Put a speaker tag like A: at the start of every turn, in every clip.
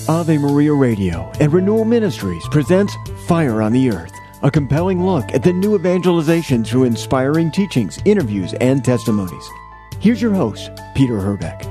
A: Ave Maria Radio and Renewal Ministries presents Fire on the Earth, a compelling look at the new evangelization through inspiring teachings, interviews, and testimonies. Here's your host, Peter Herbeck.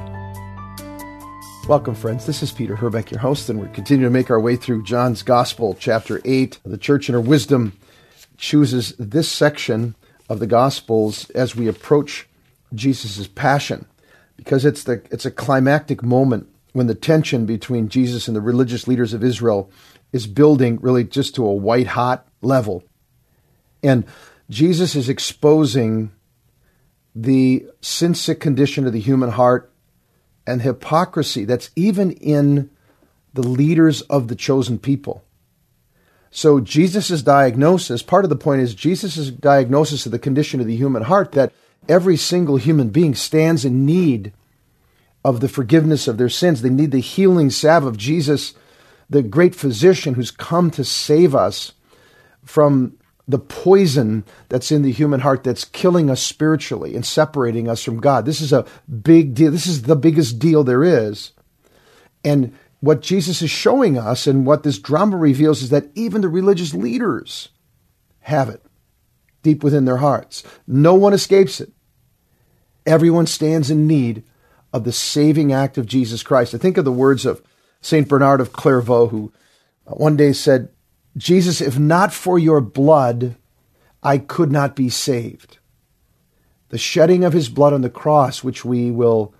B: Welcome, friends. This is Peter Herbeck, your host, and we're continuing to make our way through John's Gospel, chapter 8. The church in her wisdom chooses this section of the Gospels as we approach Jesus' passion, because it's a climactic moment when the tension between Jesus and the religious leaders of Israel is building really just to a white-hot level. And Jesus is exposing the sin-sick condition of the human heart and hypocrisy that's even in the leaders of the chosen people. So Jesus' diagnosis, part of the point is Jesus' diagnosis of the condition of the human heart, that every single human being stands in need of the forgiveness of their sins. They need the healing salve of Jesus, the great physician who's come to save us from the poison that's in the human heart that's killing us spiritually and separating us from God. This is a big deal. This is the biggest deal there is. And what Jesus is showing us and what this drama reveals is that even the religious leaders have it deep within their hearts. No one escapes it. Everyone stands in need of the saving act of Jesus Christ. I think of the words of St. Bernard of Clairvaux, who one day said, "Jesus, if not for your blood, I could not be saved." The shedding of his blood on the cross, which we will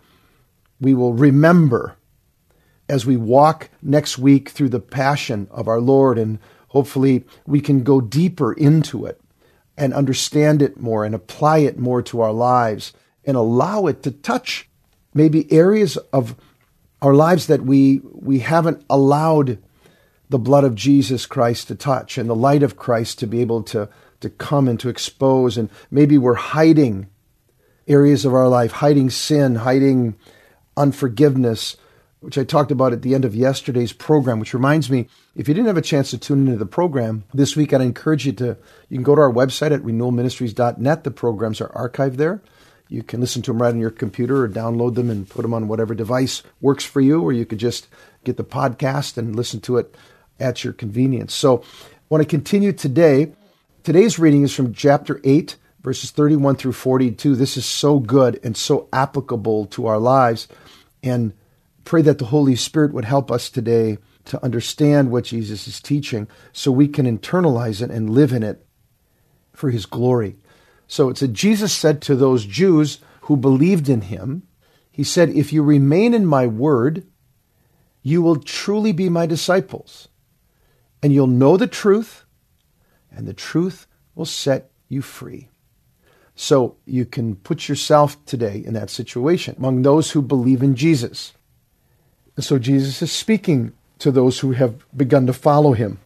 B: remember as we walk next week through the passion of our Lord, and hopefully we can go deeper into it and understand it more and apply it more to our lives and allow it to touch maybe areas of our lives that we haven't allowed the blood of Jesus Christ to touch and the light of Christ to be able to come and to expose. And maybe we're hiding areas of our life, hiding sin, hiding unforgiveness, which I talked about at the end of yesterday's program, which reminds me, if you didn't have a chance to tune into the program this week, I'd encourage you can go to our website at renewalministries.net. The programs are archived there. You can listen to them right on your computer or download them and put them on whatever device works for you, or you could just get the podcast and listen to it at your convenience. So I want to continue today. Today's reading is from chapter 8, verses 31 through 42. This is so good and so applicable to our lives, and pray that the Holy Spirit would help us today to understand what Jesus is teaching so we can internalize it and live in it for his glory. So it said, Jesus said to those Jews who believed in him, he said, "If you remain in my word, you will truly be my disciples, and you'll know the truth, and the truth will set you free." So you can put yourself today in that situation among those who believe in Jesus. And so Jesus is speaking to those who have begun to follow him.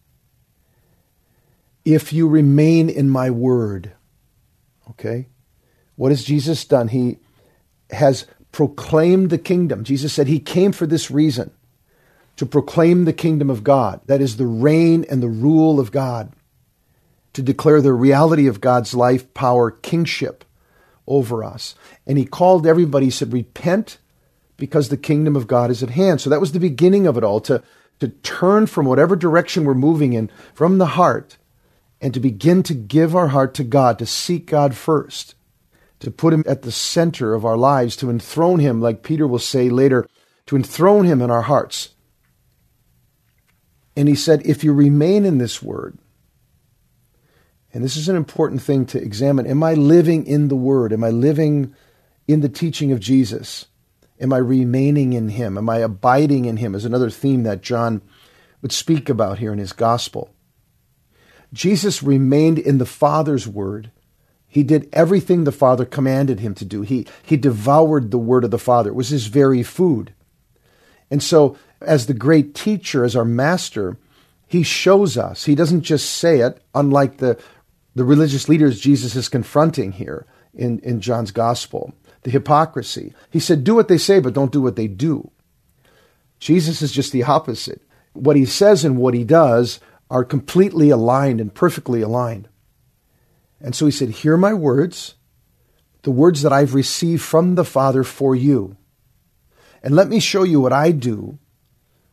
B: If you remain in my word. Okay? What has Jesus done? He has proclaimed the kingdom. Jesus said he came for this reason, to proclaim the kingdom of God. That is the reign and the rule of God, to declare the reality of God's life, power, kingship over us. And he called everybody, he said, repent because the kingdom of God is at hand. So that was the beginning of it all, to turn from whatever direction we're moving in, from the heart, and to begin to give our heart to God, to seek God first, to put him at the center of our lives, to enthrone him, like Peter will say later, to enthrone him in our hearts. And he said, if you remain in this word, and this is an important thing to examine, am I living in the word? Am I living in the teaching of Jesus? Am I remaining in him? Am I abiding in him? Is another theme that John would speak about here in his gospel. Jesus remained in the Father's word. He did everything the Father commanded him to do. He devoured the word of the Father. It was his very food. And so, as the great teacher, as our master, he shows us. He doesn't just say it, unlike the religious leaders Jesus is confronting here in John's gospel, the hypocrisy. He said, do what they say, but don't do what they do. Jesus is just the opposite. What he says and what he does are completely aligned and perfectly aligned. And so he said, hear my words, the words that I've received from the Father for you. And let me show you what I do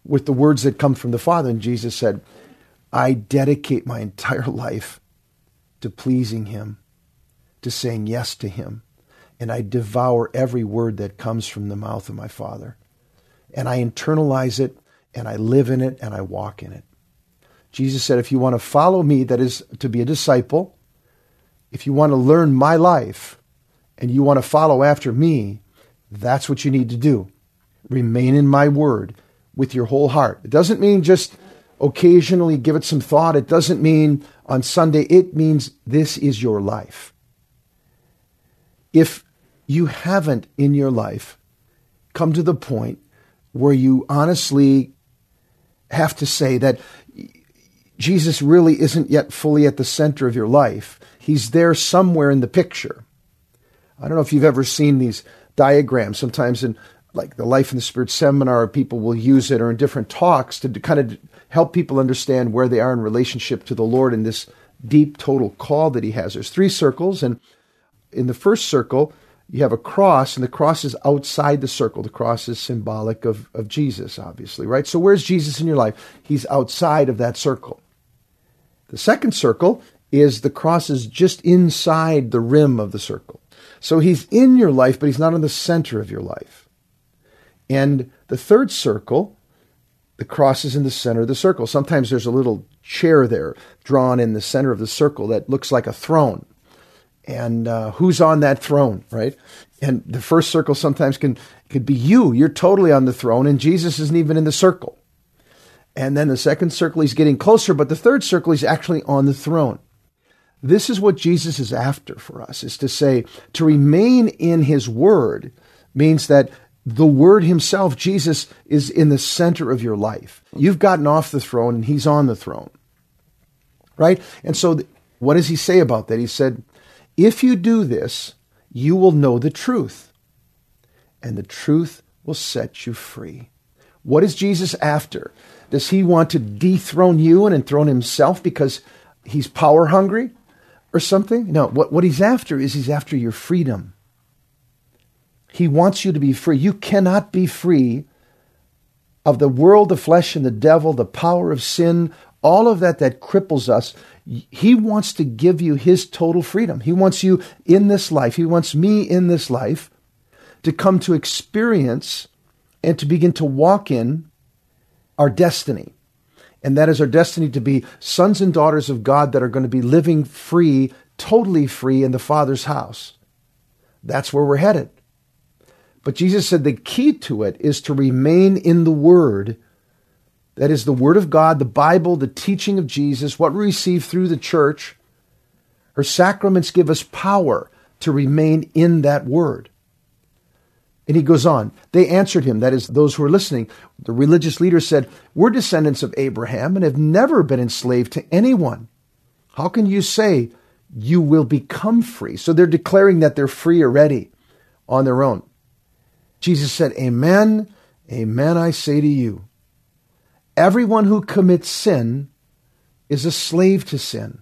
B: with the words that come from the Father. And Jesus said, I dedicate my entire life to pleasing him, to saying yes to him. And I devour every word that comes from the mouth of my Father. And I internalize it, and I live in it, and I walk in it. Jesus said, if you want to follow me, that is to be a disciple, if you want to learn my life, and you want to follow after me, that's what you need to do. Remain in my word with your whole heart. It doesn't mean just occasionally give it some thought. It doesn't mean on Sunday. It means this is your life. If you haven't in your life come to the point where you honestly have to say that Jesus really isn't yet fully at the center of your life, he's there somewhere in the picture. I don't know if you've ever seen these diagrams. Sometimes in like the Life in the Spirit seminar, people will use it, or in different talks to kind of help people understand where they are in relationship to the Lord in this deep, total call that he has. There's 3 circles, and in the first circle, you have a cross, and the cross is outside the circle. The cross is symbolic of Jesus, obviously, right? So where's Jesus in your life? He's outside of that circle. The second circle is the cross is just inside the rim of the circle. So he's in your life, but he's not in the center of your life. And the third circle, the cross is in the center of the circle. Sometimes there's a little chair there drawn in the center of the circle that looks like a throne. And who's on that throne, right? And the first circle sometimes could be you. You're totally on the throne, and Jesus isn't even in the circle. And then the second circle, he's getting closer, but the third circle, he's actually on the throne. This is what Jesus is after for us, is to say, to remain in his word means that the word himself, Jesus, is in the center of your life. You've gotten off the throne, and he's on the throne, right? And so what does he say about that? He said, if you do this, you will know the truth, and the truth will set you free. What is Jesus after? Does he want to dethrone you and enthrone himself because he's power hungry or something? No, what he's after is he's after your freedom. He wants you to be free. You cannot be free of the world, the flesh, and the devil, the power of sin, all of that cripples us. He wants to give you his total freedom. He wants you in this life. He wants me in this life to come to experience and to begin to walk in our destiny. And that is our destiny to be sons and daughters of God that are going to be living free, totally free in the Father's house. That's where we're headed. But Jesus said the key to it is to remain in the Word. That is the Word of God, the Bible, the teaching of Jesus, what we receive through the church. Her sacraments give us power to remain in that Word. And he goes on. They answered him, that is, those who were listening. The religious leaders said, we're descendants of Abraham and have never been enslaved to anyone. How can you say you will become free? So they're declaring that they're free already on their own. Jesus said, amen, amen, I say to you. Everyone who commits sin is a slave to sin.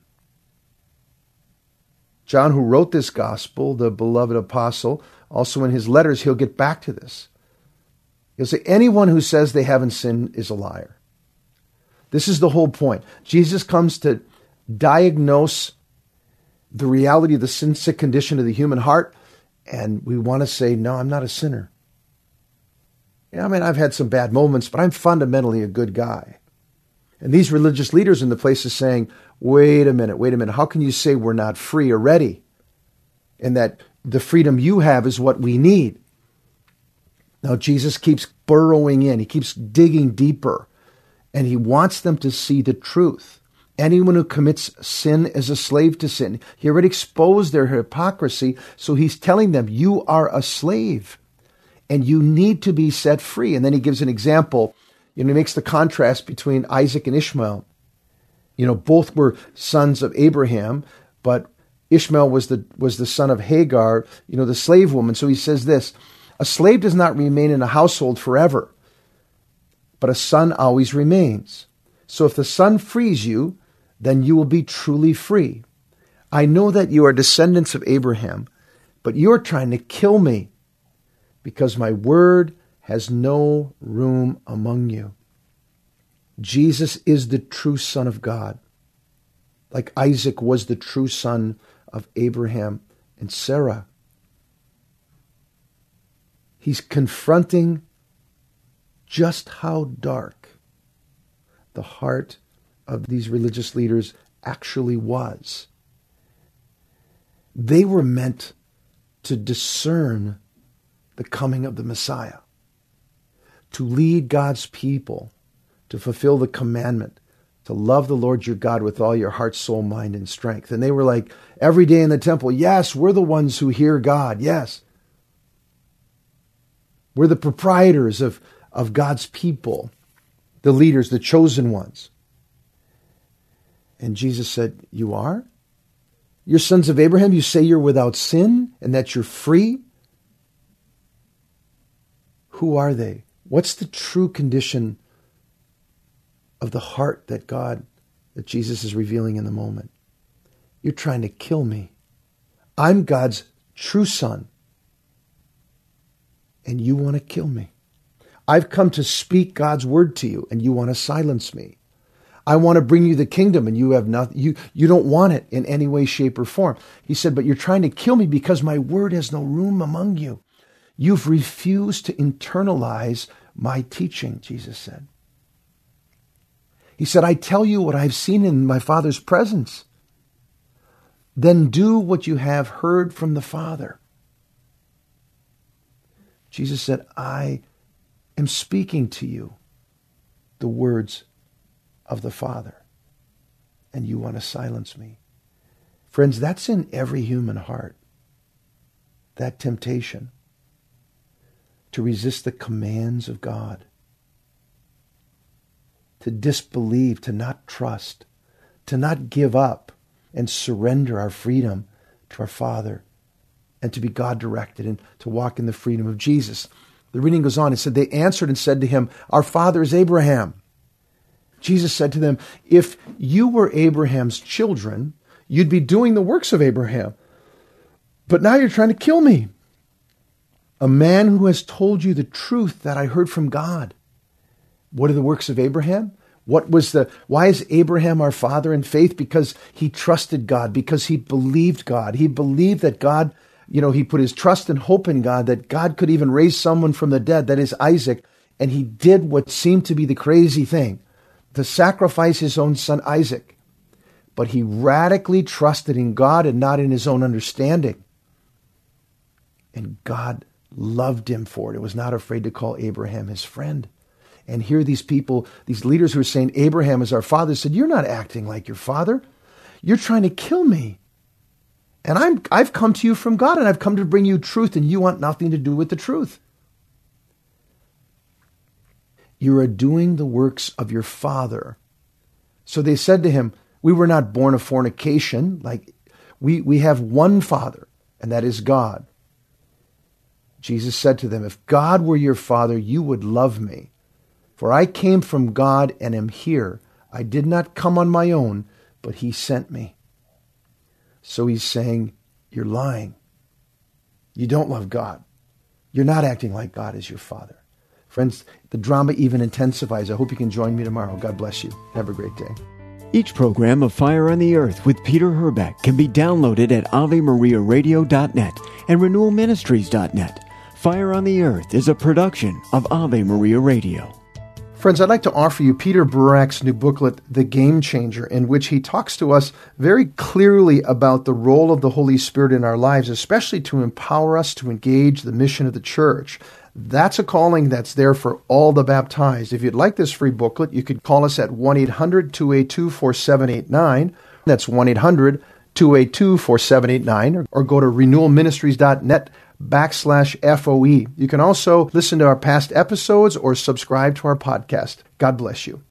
B: John, who wrote this gospel, the beloved apostle, also in his letters, he'll get back to this. He'll say, anyone who says they haven't sinned is a liar. This is the whole point. Jesus comes to diagnose the reality of the sin-sick condition of the human heart, and we want to say, no, I'm not a sinner. Yeah, I mean, I've had some bad moments, but I'm fundamentally a good guy. And these religious leaders in the place are saying, wait a minute, how can you say we're not free already? And that the freedom you have is what we need. Now, Jesus keeps burrowing in. He keeps digging deeper. And he wants them to see the truth. Anyone who commits sin is a slave to sin. He already exposed their hypocrisy, so he's telling them, you are a slave, and you need to be set free. And then he gives an example. He makes the contrast between Isaac and Ishmael. Both were sons of Abraham, but Ishmael was the son of Hagar, the slave woman. So he says this, a slave does not remain in a household forever, but a son always remains. So if the son frees you, then you will be truly free. I know that you are descendants of Abraham, but you're trying to kill me because my word has no room among you. Jesus is the true Son of God, like Isaac was the true son of Abraham and Sarah. He's confronting just how dark the heart of these religious leaders actually was. They were meant to discern the coming of the Messiah, to lead God's people, to fulfill the commandment, to love the Lord your God with all your heart, soul, mind, and strength. And they were like, every day in the temple, yes, we're the ones who hear God, yes. We're the proprietors of God's people, the leaders, the chosen ones. And Jesus said, you are? You're sons of Abraham? You say you're without sin and that you're free? Who are they? What's the true condition of the heart that Jesus is revealing in the moment? You're trying to kill me. I'm God's true son, and you want to kill me. I've come to speak God's word to you, and you want to silence me. I want to bring you the kingdom, and you have nothing. You don't want it in any way, shape, or form. He said, but you're trying to kill me because my word has no room among you. You've refused to internalize my teaching, Jesus said. He said, I tell you what I've seen in my Father's presence. Then do what you have heard from the Father. Jesus said, I am speaking to you the words of the Father, and you want to silence me. Friends, that's in every human heart. That temptation to resist the commands of God, to disbelieve, to not trust, to not give up and surrender our freedom to our Father, and to be God-directed and to walk in the freedom of Jesus. The reading goes on. It said, they answered and said to him, our father is Abraham. Jesus said to them, if you were Abraham's children, you'd be doing the works of Abraham. But now you're trying to kill me. A man who has told you the truth that I heard from God. What are the works of Abraham? Why is Abraham our father in faith? Because he trusted God, because he believed God. He believed that God, he put his trust and hope in God, that God could even raise someone from the dead, that is Isaac. And he did what seemed to be the crazy thing, to sacrifice his own son Isaac. But he radically trusted in God and not in his own understanding. And God loved him for it. It was not afraid to call Abraham his friend. And here these people, these leaders who are saying Abraham is our father, said, you're not acting like your father. You're trying to kill me. And I've come to you from God, and I've come to bring you truth, and you want nothing to do with the truth. You are doing the works of your father. So they said to him, we were not born of fornication. Like we have one Father, and that is God. Jesus said to them, if God were your father, you would love me. For I came from God and am here. I did not come on my own, but he sent me. So he's saying, you're lying. You don't love God. You're not acting like God is your father. Friends, the drama even intensifies. I hope you can join me tomorrow. God bless you. Have a great day.
A: Each program of Fire on the Earth with Peter Herbeck can be downloaded at AveMariaRadio.net and RenewalMinistries.net. Fire on the Earth is a production of Ave Maria Radio.
B: Friends, I'd like to offer you Peter Burak's new booklet, The Game Changer, in which he talks to us very clearly about the role of the Holy Spirit in our lives, especially to empower us to engage the mission of the church. That's a calling that's there for all the baptized. If you'd like this free booklet, you could call us at 1-800-282-4789. That's 1-800-282-4789, or go to renewalministries.net/FOE. You can also listen to our past episodes or subscribe to our podcast. God bless you.